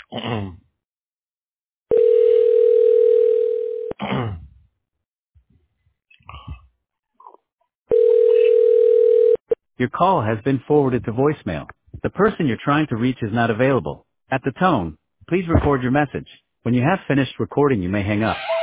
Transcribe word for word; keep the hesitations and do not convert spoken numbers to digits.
Your call has been forwarded to voicemail. The person you're trying to reach is not available. At the tone, please record your message. When you have finished recording, you may hang up.